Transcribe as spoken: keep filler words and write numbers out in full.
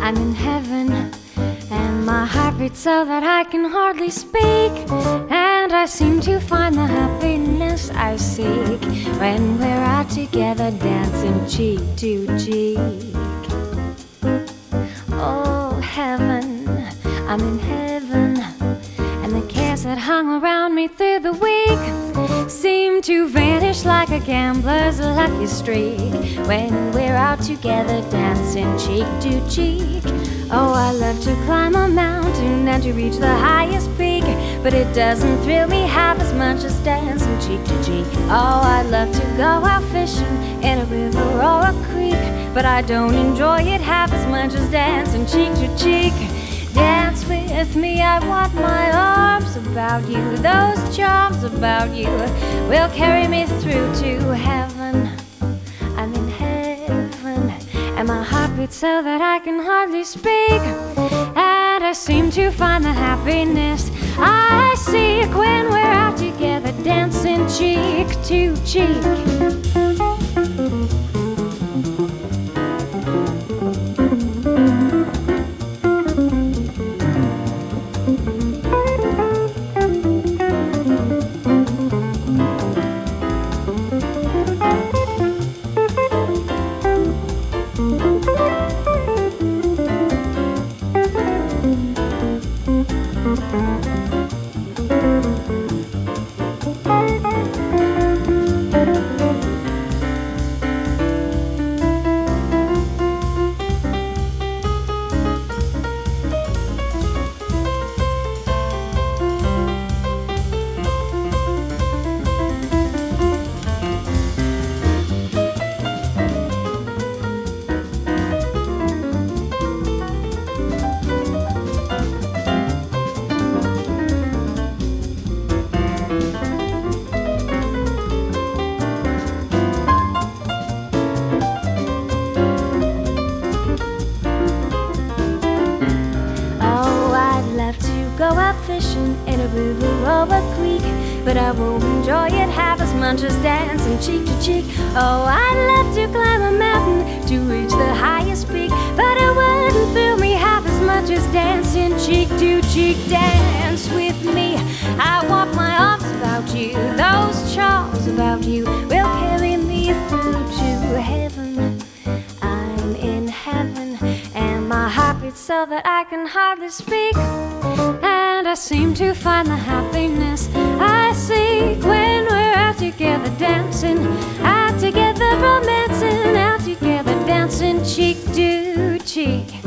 I'm in heaven, and my heart beats so that I can hardly speak. And I seem to find the happiness I seek when we're out together dancing cheek to cheek. Oh, heaven, I'm in heaven, and the cares that hung around me through the week seem to vanish like a gambler's lucky streak when we're out together dancing cheek to cheek. Oh, I love to climb a mountain and to reach the highest peak, but it doesn't thrill me half as much as dancing cheek to cheek. Oh, I love to go out fishing in a river or a creek, but I don't enjoy it half as much as dancing cheek to cheek. Dance with me, I want my arms about you. Those charms about you will carry me through to heaven. I'm in heaven, and my heart beats so that I can hardly speak. And I seem to find the happiness I seek when we're out together dancing cheek to cheek. Go out fishing in a river or a creek, but I won't enjoy it half as much as dancing cheek to cheek. Oh, I'd love to climb a mountain to reach the highest peak, but it wouldn't thrill me half as much as dancing cheek to cheek. Dance with me, I want my arms about you. Those charms about you will carry me through to heaven. I'm in heaven, and my heart beats so that I can hardly speak. And I seem to find the happiness I seek when we're out together dancing, out together romancing, out together dancing cheek to cheek.